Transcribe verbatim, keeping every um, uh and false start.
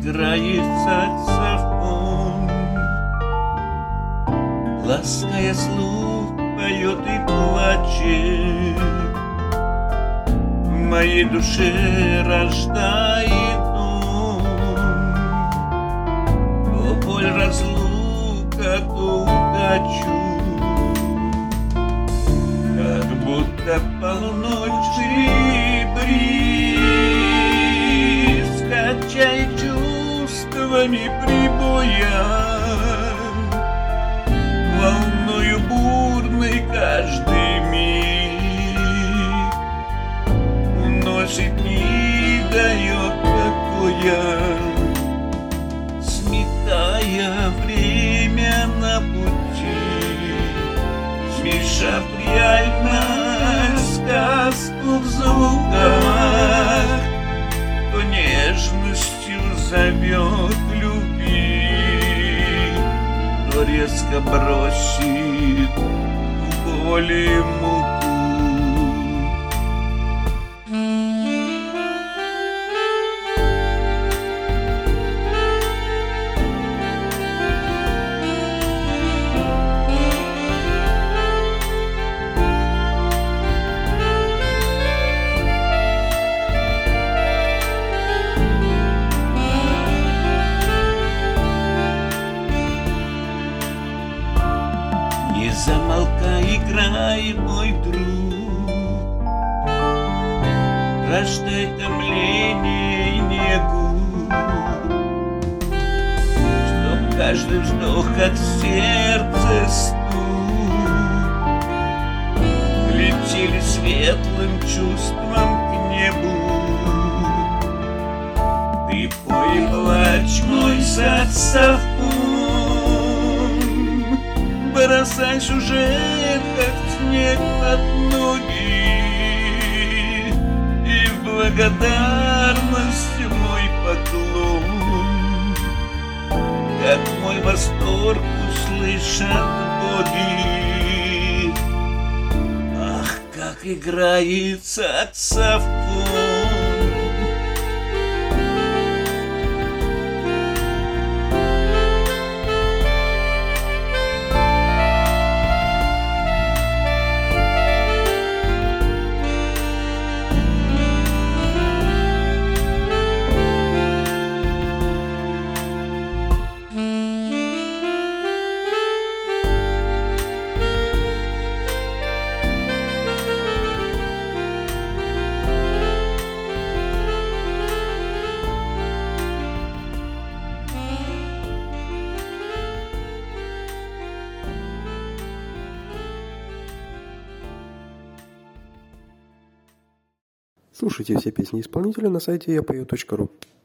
играет саксофон, лаская слух, поет и плачет, в моей душе рождает он. О, боль разлука, то удачу, как будто полночный бриз качает чувствами прибоя, волною бурной каждый миг уносит, не дает покоя, сметая время на пути, смешав реальность, сказку в звуках, то нежностью зовет любви, то резко бросит в боли муку. Не замолкай, играй, мой друг, рождай томление и негу, чтоб каждый вздох, как сердце стук, летели светлым чувством к небу. Ты пой и плачь, мой саксофон, бросай сюжет, как снег под ноги, и в благодарность мой поклон, как мой восторг услышат боги. Ах, как играет саксофон! Слушайте все песни исполнителя на сайте я пою точка ру.